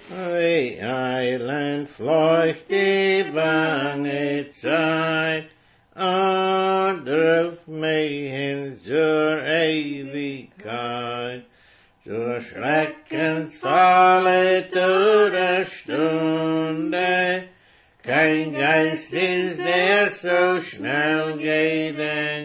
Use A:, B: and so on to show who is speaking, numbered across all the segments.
A: Wie Eiland fleucht die bange Zeit und ruft mich hin zur Ewigkeit, zur schreckensvolle Todesstunde. Kein Geist ist, der so schnell geht,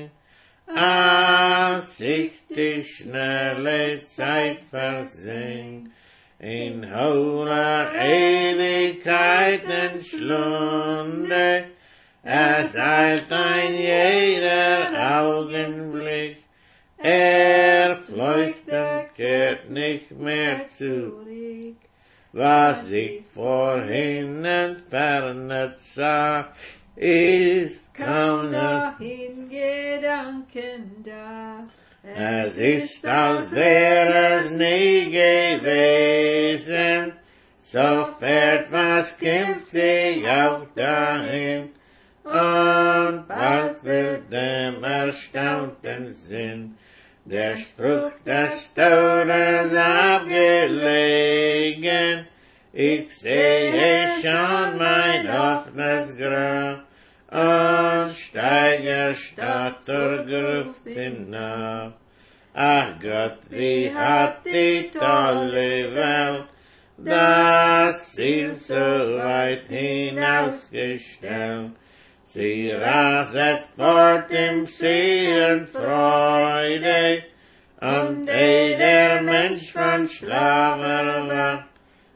A: als sich die schnelle Zeit versinkt. In hohler Ewigkeit Schlunde, eilt ein jeder Augenblick, fleucht und kehrt nicht mehr zurück. Was ich vorhin entfernt sah, ist kaum noch
B: in Gedanken da.
A: Es ist, als wäre es nie gewesen, so fährt was künftig auch dahin, und bald wird dem erstaunten Sinn der Spruch des Todes abgelegen. Ich sehe schon mein offenes Grab und steige statt zur Gruft hinab. Ach Gott, wie hat die tolle Welt das Ziel so weit hinausgestellt. Sie raset fort im Sehen Freude, und der Mensch von Schlaf erwacht,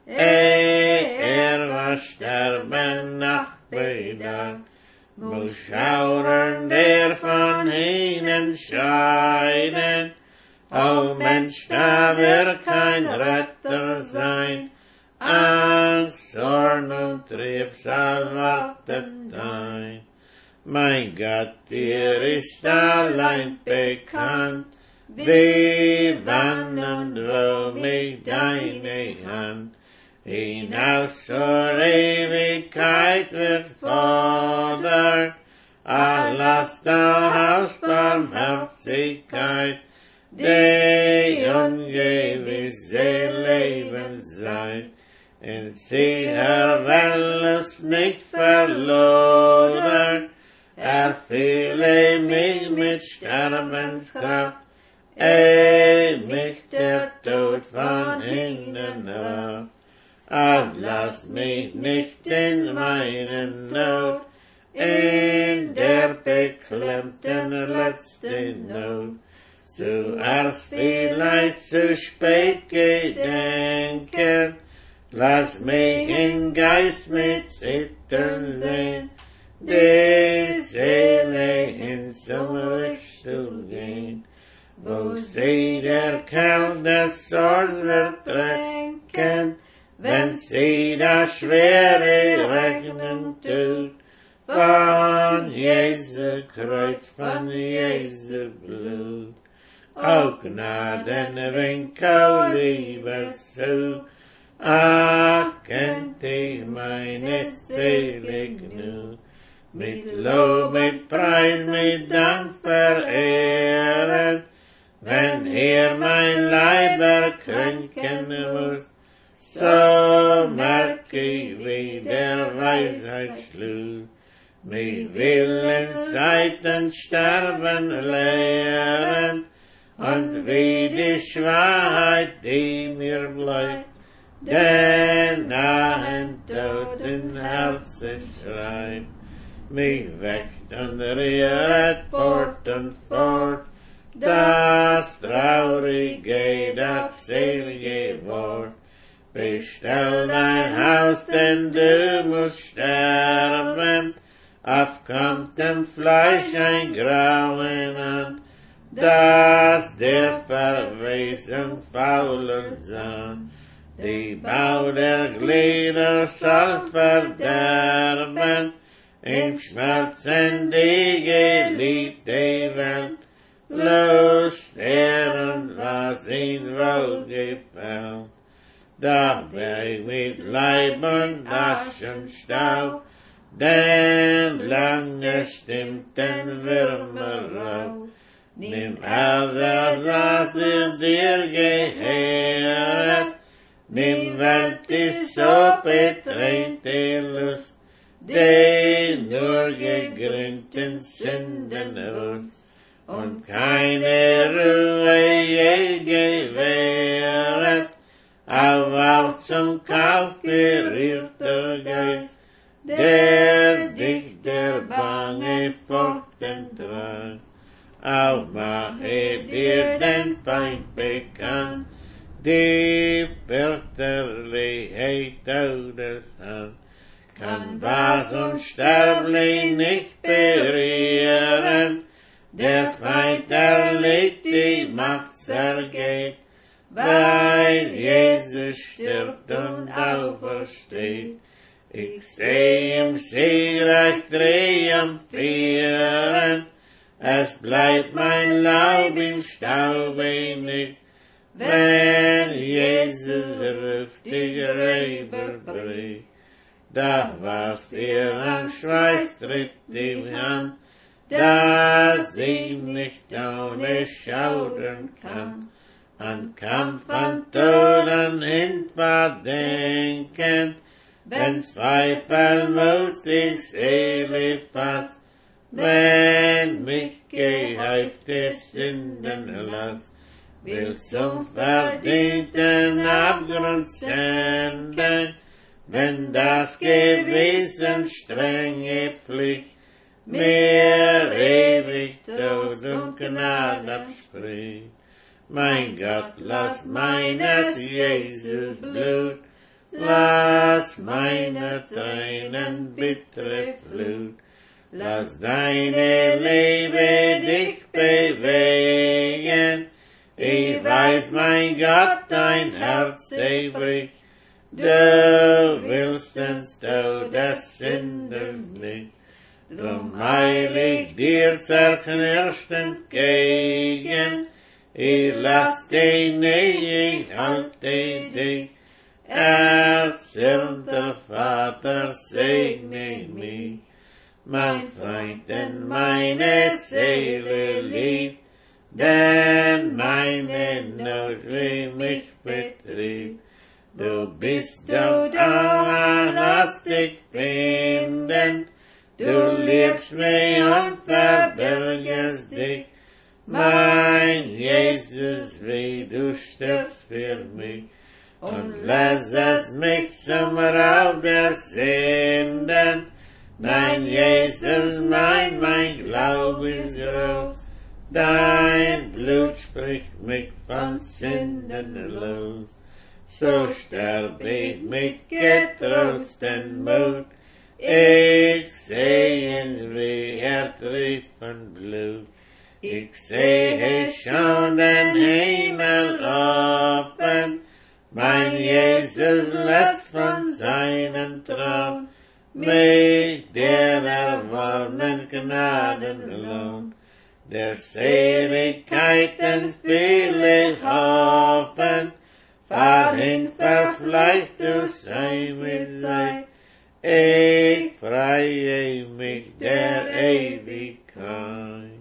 A: was sterben Nacht bedacht, muss schaudern der von ihnen scheiden. O Mensch, da wird kein Retter sein, als Zorn und Trübsal wartet ein. Mein Gott, dir ist allein bekannt, wie, wann und wo mich deine Hand hinaus zur Ewigkeit wird fordern. Ach, lass da aus Barmherzigkeit die ungewisse Lebenszeit in sicher Welles nicht verloren. Erfülle mich mit Sterbenskraft, mich der Tod von innen ab. Ach, lass mich nicht in meinen Not, in der beklemmten letzten Not, zuerst vielleicht zu spät gedenken. Lass mich in Geist mit Zittern sehen, die Seele hin zum Lichtstuhl gehen, wo sie der Kelch des Zorns wird tränken, wenn sie das schwere Rechnen tut, von Jesu Kreuz, von Jesu Blut. O Gnadenwink, o Liebes zu, ach, kennt ich meine Seele genug, mit Lob, mit Preis, mit Dank verehren, wenn mein Leib erkränken muss, so merk ich, wie der Weisheit Schluss, mit Willensseiten sterben lehren, und wie die Schwachheit, die mir bleibt, den nahen toten Herzen schreibt, mich weckt und rühret fort und fort, das traurige, das selige Wort. Bestell dein Haus, denn du musst sterben, aufkommt dem Fleisch ein Grauen an, das der Verwesung faulen Sand. Die Bau der Glieder soll verderben, im Schmerzen die geliebte Welt, los und was ihn wohl gefällt. Doch Berg mit Leib und Aschenstaub, den lange stimmten Würmerrauch, nimm all das, was ist dir gehört, Die Welt ist so bedreht, die Lust, die nur gegründeten Sünden uns, und keine Ruhe je gewähret, auch zum Kauf gerührter Geist, der dich der Bange Furchten tragt. Auch mache dir den Feind bekannt, die Fürchterlichkeit Todeshand, kann was unsterblich nicht berühren, der Feind erlegt, die Macht zergeht, weil Jesus stirbt und aufersteht. Ich seh im Siegreich triumphieren, es bleibt mein Laub im Staube nicht, wenn Jesus ruft, die Gräber bricht. Da was dir an Schweiß tritt die Hand, dass ich nicht ohne schaudern kann, an Kampf, an Tod, an Hinverdenken, wenn Zweifel muss die Seele fasst, wenn mich gehäufte Sündenlast will zum verdienten Abgrund senden, wenn das Gewissen strenge Pflicht mir ewig Tod und Gnade abspricht. Mein Gott, lass meines Jesus Blut, lass meine Tränen bittere Flut, lass deine Liebe dich bewegen. Ich weiß, mein Gott, dein Herz ewig, du willst den Tod des Sünders nicht. Drum heil ich dir zerknirscht entgegen, ich lass dich nicht, ich halte dich. Erzürnter Vater, segne mich, mein Freund, denn meine Seele liebt, denn meine Not wie mich betriebt. Du bist dort an, lass dich finden, du liebst mich und verbergest dich, mein Jesus, wie du stirbst für mich, und lässt mich zum Raub der Sünden. Dein Jesus, mein Glaube ist groß, dein Blut spricht mich von Sünden los. So sterb ich mit getrosten Mut, ich seh wie triefend Blut. Ich sehe schon den Himmel offen, mein Jesus lässt von seinem Thron mich der erworben Gnadenlohn, der Seligkeiten viele hoffen, verhin verfleicht du sei mit sei, ich freue mich der Ewigkeit.